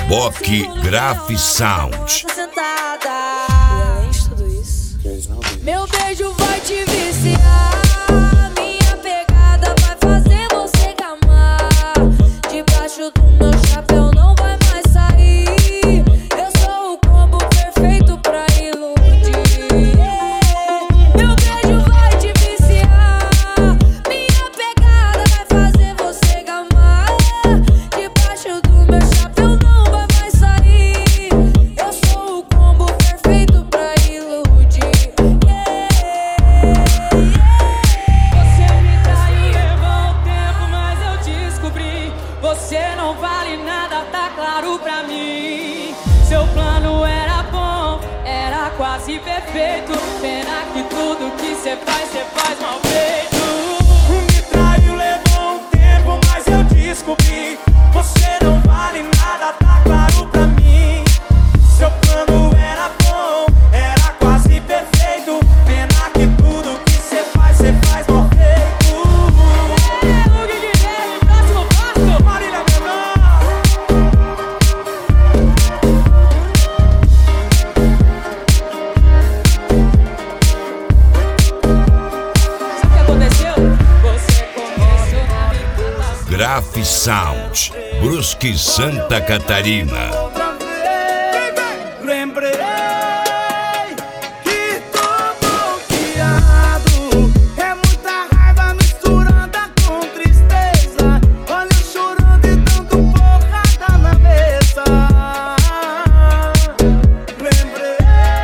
Reboque Graf Sound. Sentada. E além de tudo isso, meu beijo vai te viciar. Minha pegada vai fazer você gamar. Debaixo do meu chapéu não vai mais sair. Eu sou o combo perfeito pra iludir. Meu beijo vai te viciar. Minha pegada vai fazer você gamar. Debaixo do meu chapéu não vai mais sair. Eu sou o combo perfeito pra iludir. Você me traiu, levou um tempo, mas eu descobri. Você não vale nada, tá claro pra mim. Seu plano era bom, era quase perfeito. Pena que tudo que cê faz mal feito. Me traiu, levou um tempo, mas eu descobri. Você não vale nada, tá claro pra mim. Seu plano era bom, era quase perfeito. Pena que tudo que cê faz mal feito. O Guilherme, próximo passo. Marília Mendonça. Sabe o que aconteceu? Você começou a me matar. Graf Sound, Brusque, Santa Catarina. Outra vez, lembrei que tô bloqueado. É muita raiva misturada com tristeza. Olha eu chorando e dando porrada na mesa. Lembrei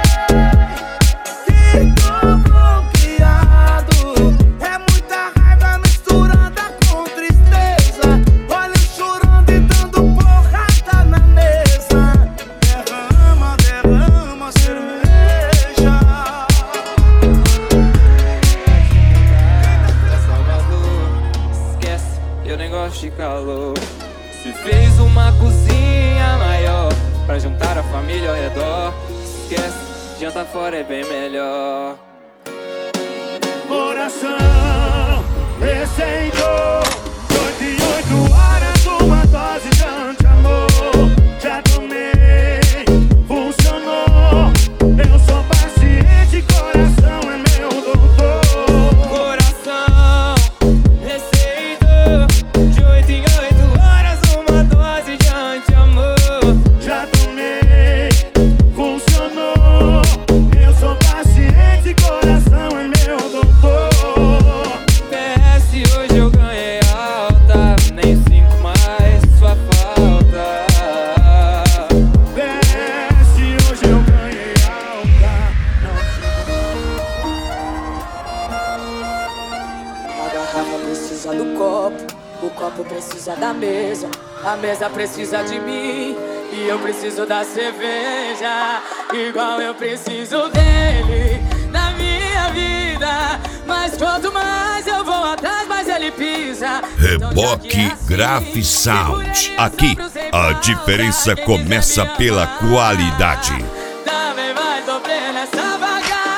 que tô bloqueado. É muita raiva misturada com tristeza. Olha eu chorando e dando porrada na mesa. Derrama, derrama cerveja. Esquece, eu nem gosto de calor. Se fez uma cozinha maior pra juntar a família ao redor. Esquece, janta fora é bem melhor. Coração receitou 8 e 8 horas, uma dose de anti-amor. Já tomei, funcionou. Eu sou paciente, coração é meu doutor. Coração receitou de 8 em 8 horas uma dose de anti-amor. Já tomei, funcionou. Eu sou paciente, coração é meu doutor. PS hoje eu ganhei alta, nem sinto mais sua falta. PS hoje eu ganhei alta. A garrafa precisa do copo, o copo precisa da mesa, a mesa precisa de mim e eu preciso da cerveja, igual eu preciso dele na minha vida. Mas quanto mais eu vou atrás, mais ele pisa. Reboque Graf Sound. Aqui, a diferença começa pela qualidade. Também vai sofrer nessa vaga.